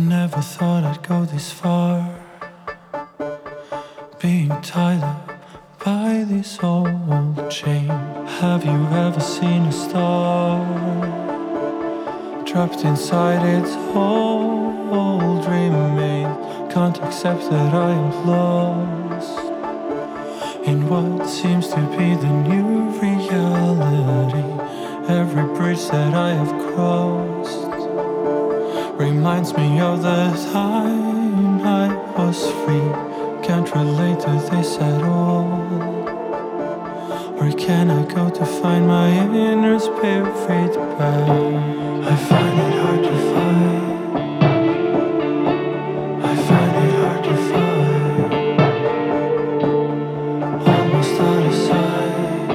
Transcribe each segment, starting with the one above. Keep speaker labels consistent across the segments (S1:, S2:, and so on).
S1: Never thought I'd go this far, being tied up by this old chain. Have you ever seen a star trapped inside its whole dreaming? Can't accept that I am lost in what seems to be the new reality. Every bridge that I have crossed reminds me of the time I was free. Can't relate to this at all. Where can I go to find my inner spirit back? I find it hard to find. I find it hard to find. Almost out of sight.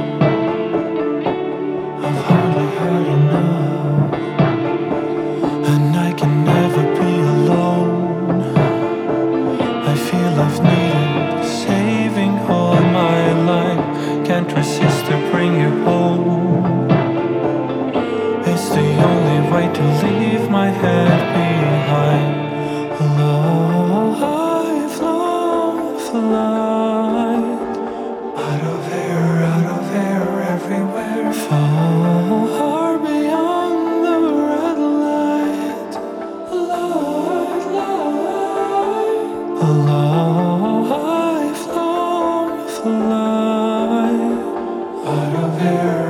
S1: I've hardly heard enough. And I can never be alone. I feel I've needed saving all my life. Can't resist to bring you home. It's the only way to leave my head behind. Alive, love, flight. Out of air, everywhere. Far beyond the red light. Light, light. Alive, love, flight. Out of air.